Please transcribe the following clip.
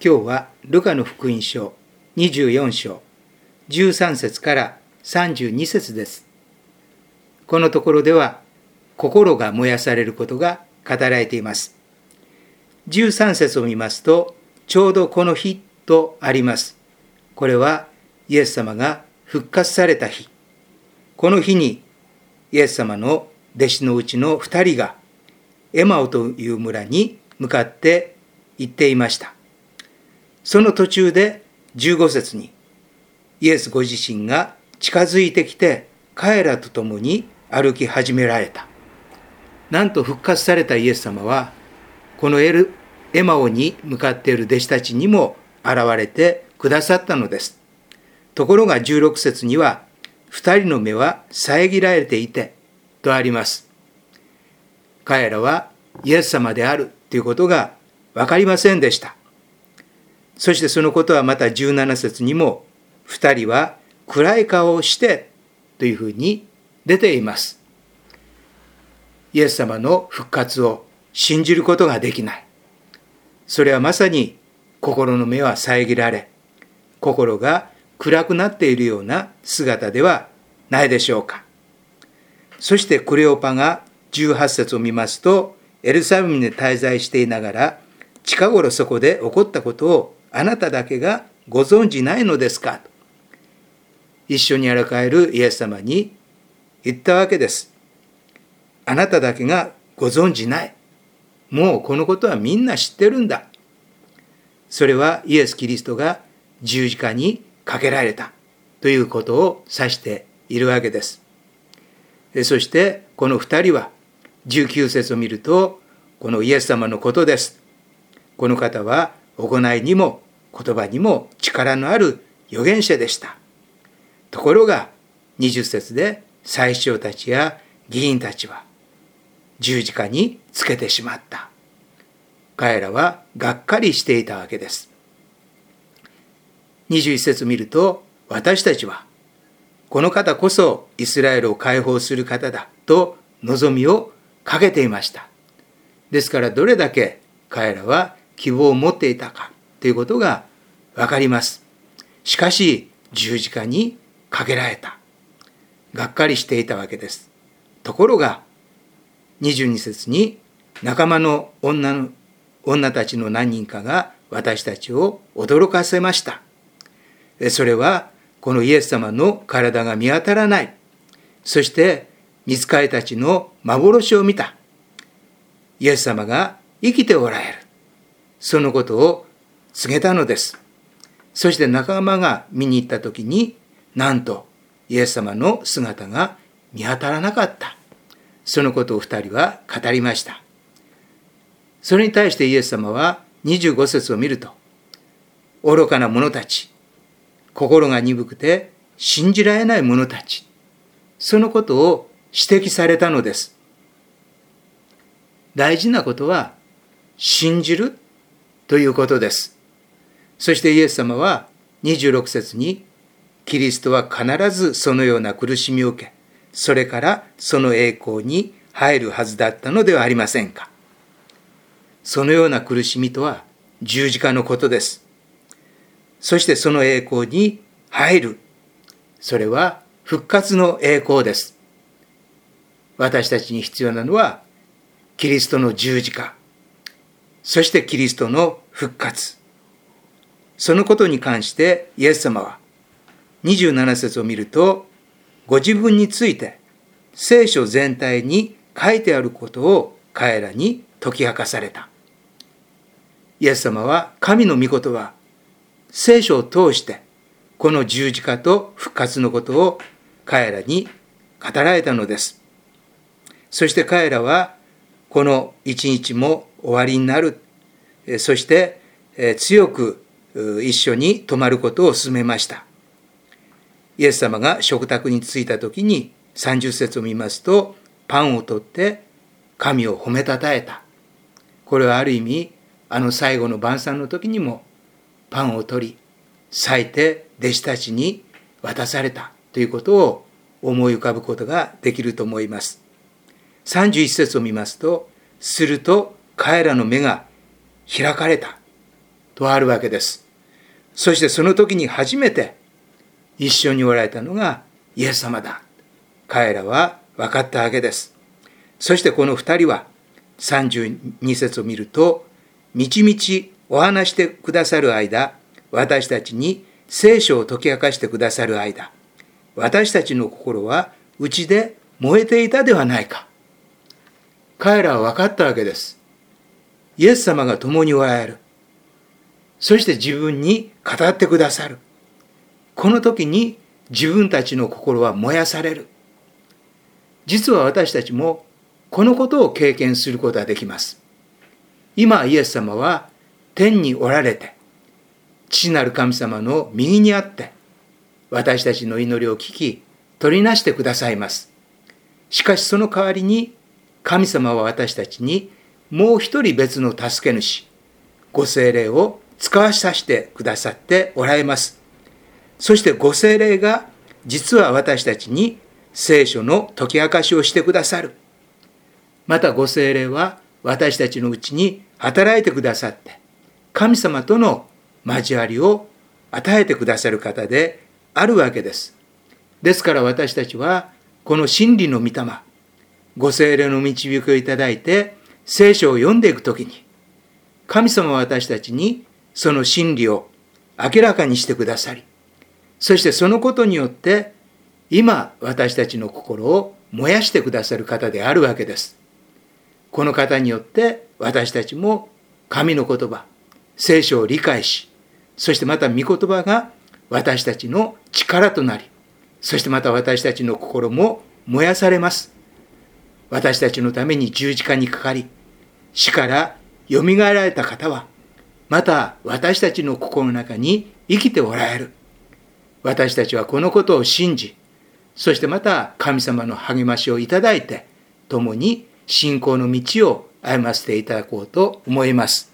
今日はルカの福音書24章13節から32節です。このところでは心が燃やされることが語られています。13節を見ますと、ちょうどこの日とあります。これはイエス様が復活された日。この日にイエス様の弟子のうちの2人がエマオという村に向かって行っていました。その途中で15節にイエスご自身が近づいてきて彼らと共に歩き始められた。なんと復活されたイエス様はこのエマオに向かっている弟子たちにも現れてくださったのです。ところが16節には2人の目は遮られていてとあります。彼らはイエス様であるということが分かりませんでした。そしてそのことはまた17節にも2人は暗い顔をしてというふうに出ています。イエス様の復活を信じることができない。それはまさに心の目は遮られ、心が暗くなっているような姿ではないでしょうか。そしてクレオパが18節を見ますと、エルサレムに滞在していながら近頃そこで起こったことをあなただけがご存じないのですかと一緒に歩かれるイエス様に言ったわけです。あなただけがご存じない。もうこのことはみんな知ってるんだ。それはイエス・キリストが十字架にかけられたということを指しているわけです。そしてこの2人は19節を見るとこのイエス様のことです。この方は行いにも言葉にも力のある預言者でした。ところが20節で祭司長たちや議員たちは十字架につけてしまった。彼らはがっかりしていたわけです。21節見ると、私たちはこの方こそイスラエルを解放する方だと望みをかけていました。ですからどれだけ彼らは希望を持っていたかということがわかります。しかし十字架にかけられた。がっかりしていたわけです。ところが22節に仲間の女たちの何人かが私たちを驚かせました。それはこのイエス様の体が見当たらない。そして御使いたちの幻を見た。イエス様が生きておられる。そのことを告げたのです。そして仲間が見に行った時に、なんとイエス様の姿が見当たらなかった。そのことを2人は語りました。それに対してイエス様は25節を見ると、愚かな者たち、心が鈍くて信じられない者たち、そのことを指摘されたのです。大事なことは信じるということです。そしてイエス様は26節に、キリストは必ずそのような苦しみを受け、それからその栄光に入るはずだったのではありませんか。そのような苦しみとは十字架のことです。そしてその栄光に入る。それは復活の栄光です。私たちに必要なのはキリストの十字架、そしてキリストの復活。そのことに関してイエス様は27節を見ると、ご自分について聖書全体に書いてあることを彼らに解き明かされた。イエス様は神の御言葉、聖書を通してこの十字架と復活のことを彼らに語られたのです。そして彼らはこの一日も終わりになる。そして強く一緒に泊まることを勧めました。イエス様が食卓に着いた時に30節を見ますと、パンを取って神を褒めたたえた。これはある意味最後の晩餐の時にもパンを取り裂いて弟子たちに渡されたということを思い浮かぶことができると思います。31節を見ますと、すると彼らの目が開かれた。 とあるわけです。そしてその時に初めて一緒におられたのがイエス様だ。彼らは分かったわけです。そしてこの二人は32節を見ると、みちみちお話してくださる間、私たちに聖書を解き明かしてくださる間、私たちの心は内で燃えていたではないか。彼らは分かったわけです。イエス様が共におられる。そして自分に語ってくださる。この時に自分たちの心は燃やされる。実は私たちもこのことを経験することができます。今イエス様は天におられて、父なる神様の右にあって、私たちの祈りを聞き、取りなしてくださいます。しかしその代わりに、神様は私たちにもう一人別の助け主、ご聖霊を使わさせてくださっておられます。そしてご聖霊が実は私たちに聖書の解き明かしをしてくださる。またご聖霊は私たちのうちに働いてくださって、神様との交わりを与えてくださる方であるわけです。ですから私たちはこの真理の御霊、ご聖霊の導きをいただいて聖書を読んでいくときに、神様は私たちにその真理を明らかにしてくださり、そしてそのことによって今私たちの心を燃やしてくださる方であるわけです。この方によって私たちも神の言葉、聖書を理解し、そしてまた御言葉が私たちの力となり、そしてまた私たちの心も燃やされます。私たちのために十字架にかかり、死からよみがえられた方は、また私たちの心の中に生きておられる。私たちはこのことを信じ、そしてまた神様の励ましをいただいて、共に信仰の道を歩ませていただこうと思います。